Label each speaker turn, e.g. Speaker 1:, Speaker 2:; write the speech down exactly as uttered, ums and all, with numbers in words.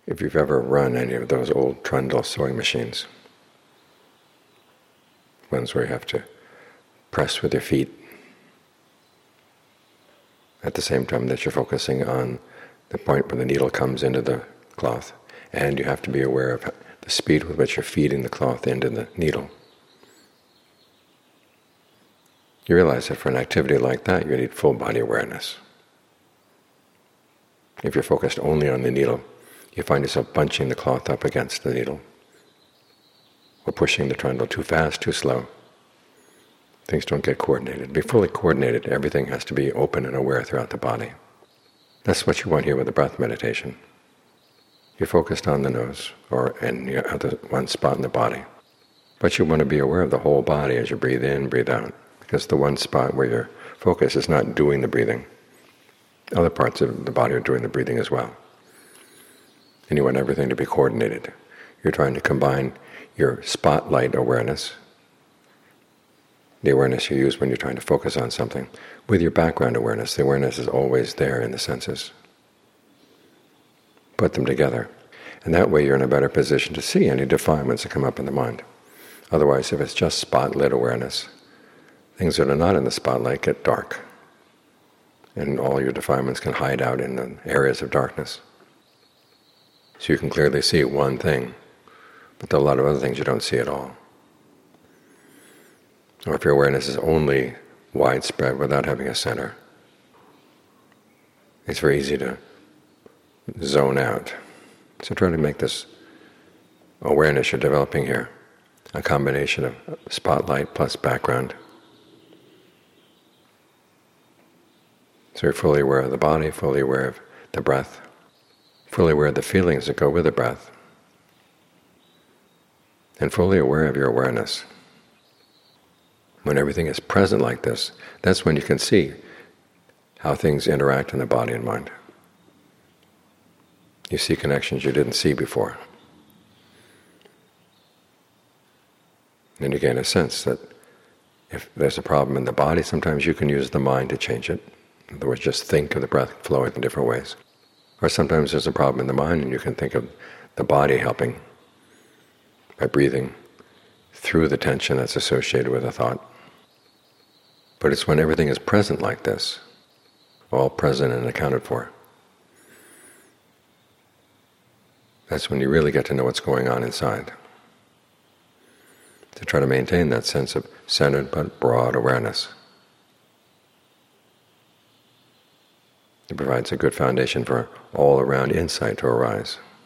Speaker 1: If you've ever run any of those old trundle sewing machines, ones where you have to press with your feet at the same time that you're focusing on the point where the needle comes into the cloth, and you have to be aware of the speed with which you're feeding the cloth into the needle. You realize that for an activity like that, you need full body awareness. If you're focused only on the needle, you find yourself bunching the cloth up against the needle, or pushing the trundle too fast, too slow. Things don't get coordinated. To be fully coordinated, everything has to be open and aware throughout the body. That's what you want here with the breath meditation. You're focused on the nose, or in the one spot in the body. But you want to be aware of the whole body as you breathe in, breathe out, because the one spot where your focus is not doing the breathing. Other parts of the body are doing the breathing as well. And you want everything to be coordinated. You're trying to combine your spotlight awareness, the awareness you use when you're trying to focus on something, with your background awareness. The awareness is always there in the senses. Put them together. And that way you're in a better position to see any defilements that come up in the mind. Otherwise, if it's just spotlit awareness, things that are not in the spotlight get dark. And all your defilements can hide out in the areas of darkness. So you can clearly see one thing, but there are a lot of other things you don't see at all. Or if your awareness is only widespread without having a center, it's very easy to zone out. So try to make this awareness you're developing here a combination of spotlight plus background. So you're fully aware of the body, fully aware of the breath, fully aware of the feelings that go with the breath, and fully aware of your awareness. When everything is present like this, that's when you can see how things interact in the body and mind. You see connections you didn't see before. And you gain a sense that if there's a problem in the body, sometimes you can use the mind to change it. In other words, just think of the breath flowing in different ways. Or sometimes there's a problem in the mind and you can think of the body helping by breathing through the tension that's associated with a thought. But it's when everything is present like this, all present and accounted for, that's when you really get to know what's going on inside. To try to maintain that sense of centered but broad awareness. It provides a good foundation for all-around insight to arise.